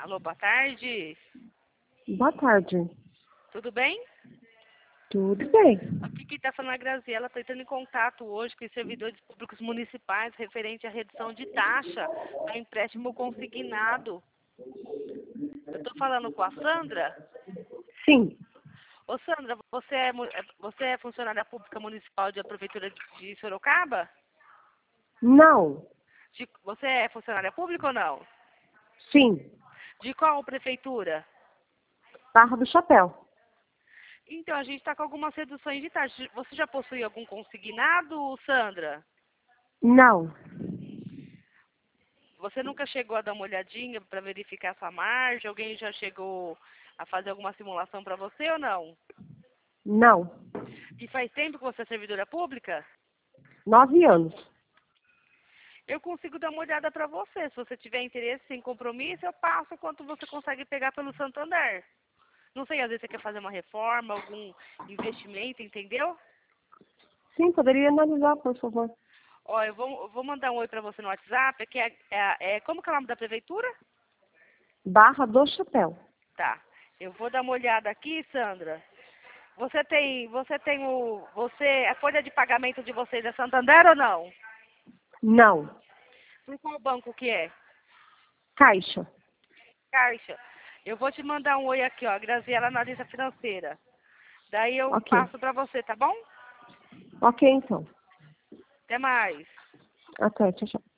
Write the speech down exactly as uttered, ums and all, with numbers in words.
Alô, boa tarde. Boa tarde. Tudo bem? Tudo bem. Aqui quem está falando é a Graziela, estou entrando em contato hoje com os servidores públicos municipais referente à redução de taxa para empréstimo consignado. Eu estou falando com a Sandra. Sim. Ô Sandra, você é, mu- é- você é funcionária pública municipal da Prefeitura de Sorocaba? Não. De- você é funcionária pública ou não? Sim. De qual prefeitura? Barra do Chapéu. Então, a gente está com algumas reduções de taxa. Você já possui algum consignado, Sandra? Não. Você nunca chegou a dar uma olhadinha para verificar sua margem? Alguém já chegou a fazer alguma simulação para você ou não? Não. E faz tempo que você é servidora pública? Nove anos. Eu consigo dar uma olhada para você. Se você tiver interesse, sem compromisso, eu passo quanto você consegue pegar pelo Santander. Não sei, às vezes você quer fazer uma reforma, algum investimento, entendeu? Sim, poderia analisar, por favor. Ó, eu vou, eu vou mandar um oi para você no WhatsApp, que é, é, é, como que é o nome da prefeitura? Barra do Chapéu. Tá. Eu vou dar uma olhada aqui, Sandra. Você tem, você tem o, você, a folha de pagamento de vocês é Santander ou não? Não. Por qual banco que é? Caixa. Caixa. Eu vou te mandar um oi aqui, ó, Graziela, analista financeira. Daí eu Ok. passo para você, tá bom? Ok, então. Até mais. Até, tchau, tchau.